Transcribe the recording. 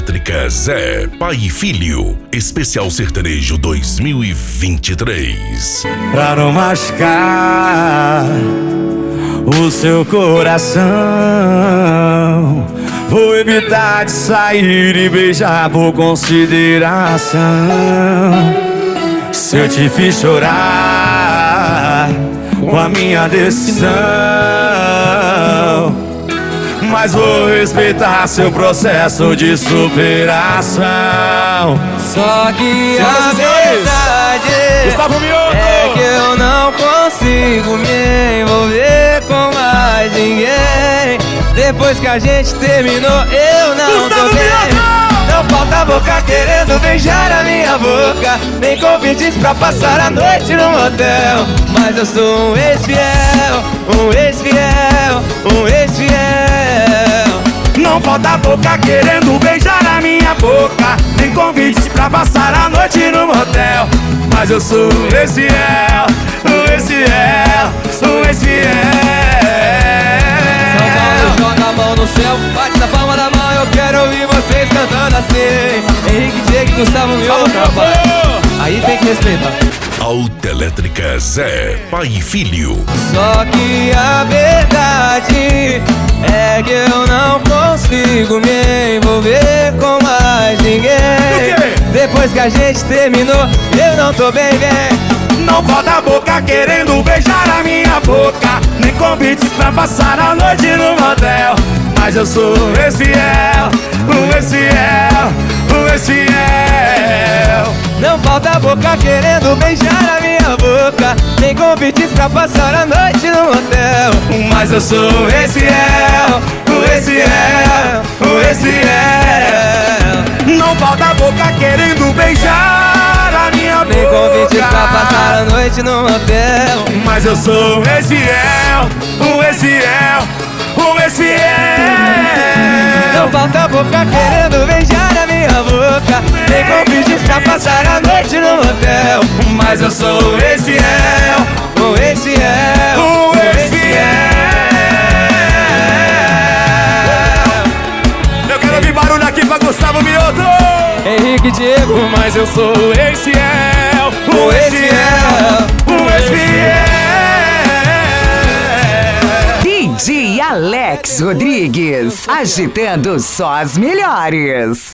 Autoelétrica Zé, pai e filho, especial sertanejo 2023. Pra não machucar o seu coração, vou evitar de sair e beijar por consideração. Se eu te fiz chorar com a minha decisão, mas vou respeitar seu processo de superação. Só que a verdade é que eu não consigo me envolver com mais ninguém. Depois que a gente terminou, eu não tô bem. Não falta boca querendo beijar a minha boca, nem convites pra passar a noite no motel. Mas eu sou um ex-fiel, um ex-fiel, um ex-fiel. Não falta boca querendo beijar a minha boca, nem convites pra passar a noite no motel. Mas eu sou esse fiel, esse fiel, esse fiel. São Paulo joga a mão no céu, bate na palma da mão, eu quero ouvir vocês cantando assim. Henrique, Diego, Gustavo, Mioca, aí tem que respeitar. Autoelétrica Zé, pai e filho. Só que a verdade é que eu não consigo me envolver com mais ninguém. Depois que a gente terminou, eu não tô bem. Não falta boca querendo beijar a minha boca, nem convites pra passar a noite no motel. Mas eu sou esse fiel, esse fiel, esse fiel. Não falta boca querendo beijar a minha boca, nem convites pra passar a noite no motel. Mas eu sou esse fiel, esse fiel, esse fiel. Não falta boca querendo beijar a minha nem boca, nem convites pra passar a noite no motel. Mas eu sou esse fiel, esse fiel, esse fiel. Não falta boca querendo beijar a minha boca, nem convites pra passar a noite no motel. Mas eu sou esse fiel, esse fiel, esse fiel. Eu quero ouvir barulho aqui pra Gustavo Mioto, Henrique, Diego, mas eu sou esse fiel, esse fiel, esse fiel. DJ Alex Rodrigues, agitando só as melhores.